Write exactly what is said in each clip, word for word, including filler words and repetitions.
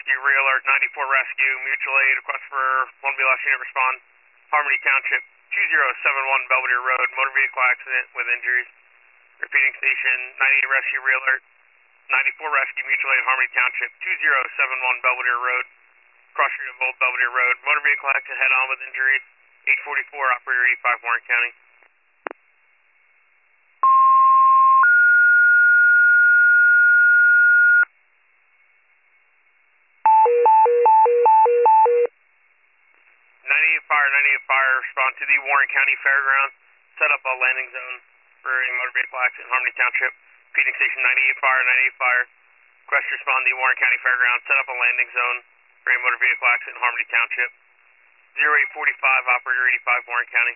Rescue, Re-Alert, ninety-four Rescue, Mutual Aid, request for one B L S unit respond. Harmony Township, two zero seven one Belvedere Road, motor vehicle accident with injuries. Repeating station, ninety-eight Rescue, Re-Alert, ninety-four Rescue, Mutual Aid, Harmony Township, two zero seven one Belvedere Road, cross street of Old Belvedere Road, motor vehicle accident head on with injuries. eight forty-four, operator eighty-five, Warren County. ninety-eight Fire, ninety-eight Fire, respond to the Warren County Fairgrounds. Set up a landing zone for a motor vehicle accident in Harmony Township. Repeating station, ninety-eight Fire, ninety-eight Fire. Request to respond to the Warren County Fairgrounds. Set up a landing zone for a motor vehicle accident in Harmony Township. zero eight forty-five, operator eighty-five, Warren County.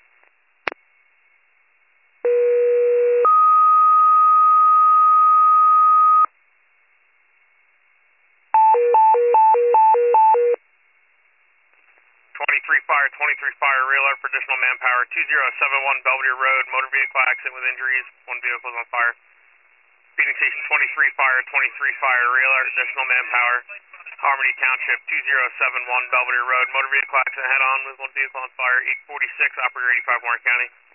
twenty-three Fire, twenty-three Fire, Re-Alert for additional manpower. two zero seven one Belvedere Road, motor vehicle accident with injuries. One vehicle is on fire. Repeating station, twenty-three Fire, twenty-three Fire, Re-Alert, additional manpower. Harmony Township, two zero seven one Belvedere Road, motor vehicle accident head on with one vehicle on fire. eight forty-six, operator eighty-five, Warren County.